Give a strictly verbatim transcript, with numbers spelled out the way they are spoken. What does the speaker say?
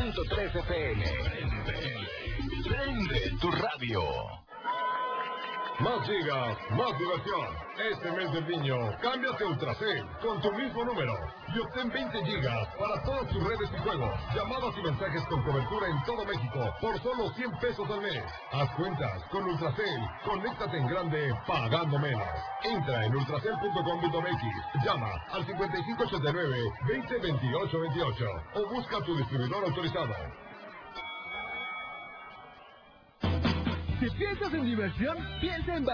punto tres F M. Prende, prende tu radio. Más gigas, más diversión. Este mes del niño, cámbiate a Ultracel con tu mismo número y obtén veinte gigas para todas tus redes y juegos, llamadas y mensajes con cobertura en todo México por solo cien pesos al mes. Haz cuentas con Ultracel, conéctate en grande pagando menos. Entra en ultracel punto com punto m x, llama al cincuenta y cinco ochenta y nueve, veinte veintiocho veintiocho o busca a tu distribuidor autorizado. Si piensas en diversión, piensa en